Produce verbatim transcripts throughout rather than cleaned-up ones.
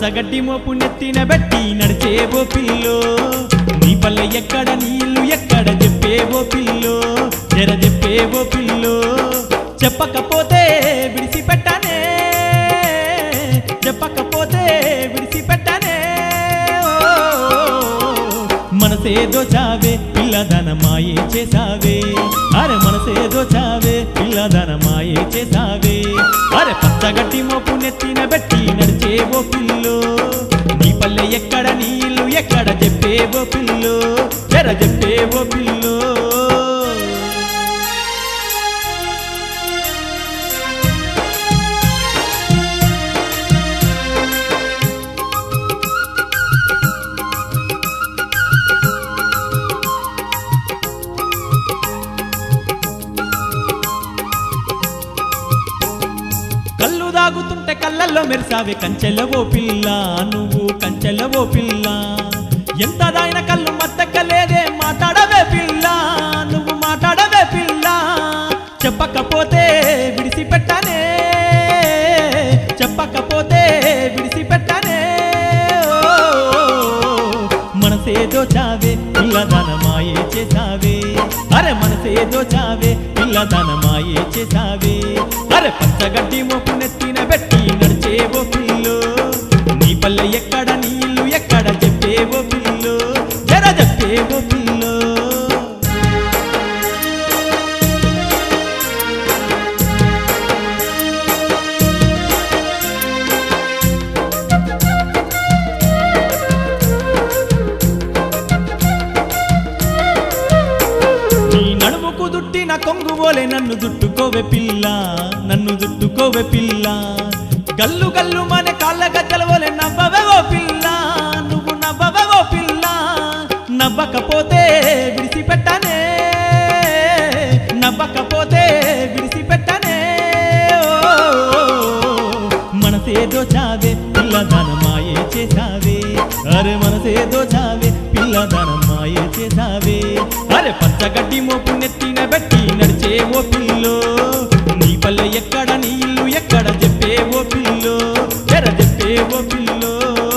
పచ్చగడ్డి మోపు నెత్తిన బెట్టి నడిచేవో పిల్లో నీ పల్లె ఎక్కడ నీళ్ళు ఎక్కడ చెప్పేవో పిల్లో జర చెప్పేవో పిల్లో చెప్పకపోతే విడిసిపెట్టనే చెప్పకపోతే విడిసిపెట్టనే మనసేదో చావే పిల్లదన మాయే చేసావే అరే మనసేదో చావే పిల్లదన మాయే చేసావే అరే పచ్చగడ్డి మోపు నెత్తిన బెట్టి నడిచేవో పిల్లో నీ పల్లె ఎక్కడ నీళ్ళు ఎక్కడ చెప్పేవో పిల్లో జర చెప్పేవో పిల్లో కళ్ళు దాగుతుంటే కళ్ళల్లో మెరిసావే కంచెలవో పిల్ల నువ్వు కంచెలవో పిల్ల ఎంత దాయిన కళ్ళు మద్దక్కలేదే మాట్లాడవే పిల్ల నువ్వు మాట్లాడవే పిల్ల చెప్పకపోతే విడిసిపెట్టనే చెప్పకపోతే విడిసిపెట్టనే మనసేదో చావే పిల్లదన మాయే చేసావే అరే మనసేదో చావే పిల్లదన మాయే చేసావే అరే పచ్చగడ్డి మోపు నెత్తిన బెట్టి నడిచేవో పిల్లో నీ పల్లె ఎక్కడ నీళ్ళు ఎక్కడ చెప్పేవో పిల్లో జర చెప్పేవో పిల్లో నడుముకు దుట్టిన కొంగువోలే నన్ను దుట్టుకోవే పిల్ల నన్ను దుట్టుకోవే పిల్ల గల్లు గల్లు మన కాళ్ళ గజ్జలవోలే నవ్వవేవో పిల్ల నువ్వు నవ్వవేవో పిల్ల నవ్వకపోతే విడిసిపెట్టనే నవ్వకపోతే విడిసిపెట్టనే మనసేదో చావే పిల్లదన మాయే చేసావే అరే మనసేదో చావే పిల్లదన మాయే చేసావే అరే పచ్చగడ్డి మోపు నెత్తిన బెట్టి నడిచేవో పిల్లో నీ పల్లె ఎక్కడ నీళ్ళు ఎక్కడ చెప్పేవో పిల్లో జర చెప్పేవో పిల్లో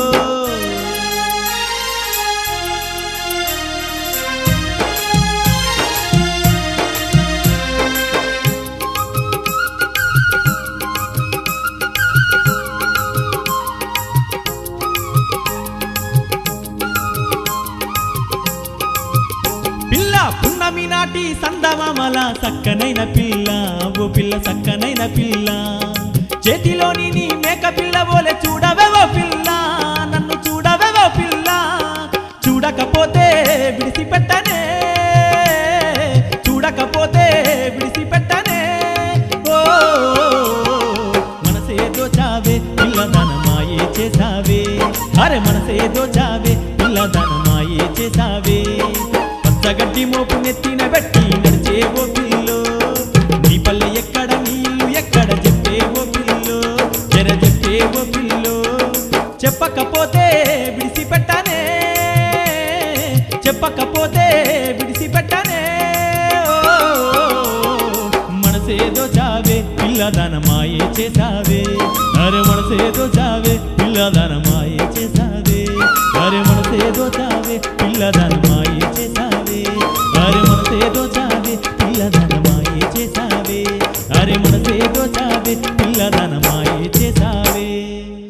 పున్నమి నాటి సందమామల సక్కనైన పిల్ల ఓ పిల్ల సక్కనైన పిల్ల చేతిలోని నీ మేక పిల్ల బోలే చూడవేవో పిల్ల నన్ను చూడవేవో పిల్ల చూడకపోతే విడిసిపెట్టనే చూడకపోతే విడిసిపెట్టనే ఓ మనసేదో చావే పిల్లదన మాయే చేసావే అరే మనసేదో చావే పిల్లదన మాయే చేసావే పచ్చగడ్డి మోపు నెత్తిన బెట్టి నడిచేవో పిల్లో నీ పల్లె ఎక్కడ నీళ్ళు ఎక్కడ చెప్పేవో పిల్లో జర చెప్పేవో పిల్లో చెప్పకపోతే విడిసిపెట్టనే చెప్పకపోతే విడిసిపెట్టనే మనసేదో చావే పిల్లదన మాయే చేసావే అరే మనసేదో చావే పిల్లదన మాయే చేసావే అరే మనసేదో చావే పిల్లదన మాయే చేసావే అరే మనసేదో చావే పిల్లదన మాయే చేసావే అరే మనసేదో చావే పిల్లదన మాయే చేసావే